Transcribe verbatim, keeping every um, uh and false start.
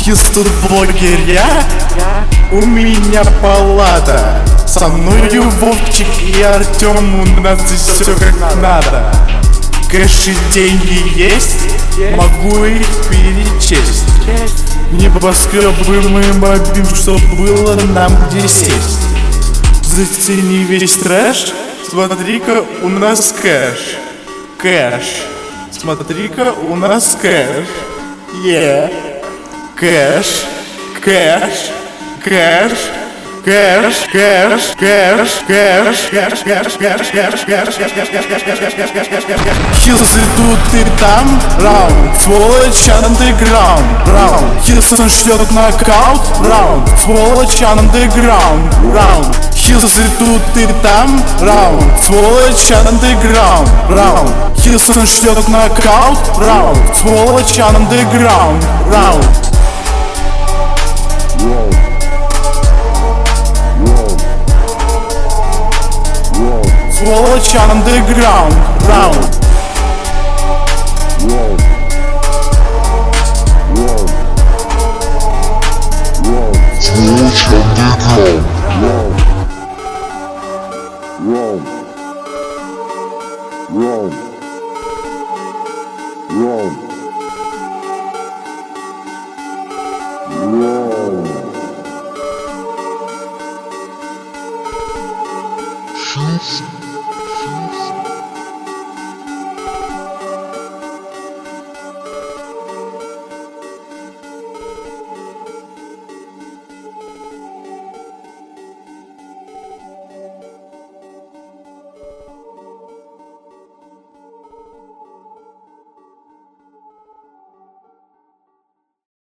Хьюстон блогеря, у меня палата. Со мною Вовчик и Артем, у нас все как надо. Кэш и деньги есть, могу их перечесть. Небоскребы мы мобим, чтоб было нам где сесть. Зацени весь трэш, смотри-ка, у нас кэш. Кэш, смотри-ка, у нас кэш. Е, кэш, кэш, кэш. Кэш, кэш, кэш, кэш, кэш, кэш, кэш, кэш, кэш, кэш, кэш, кэш, кэш, кэш, кэш, кэш, кэш, кэш, кэш. Хилсы тут и там, раунд, сволочь, андеграунд, раунд. Хилсон ждет нокаут, раунд, сволочь, андеграунд, раунд. Хилсы тут и там, раунд, сволочь, андеграунд, раунд. Хилсон ждет нокаут, раунд, сволочь, андеграунд, раунд. Сволочь, андеграунд, раунд. Сволочь, андеграунд, раунд. Раунд. Раунд. Раунд. Раунд.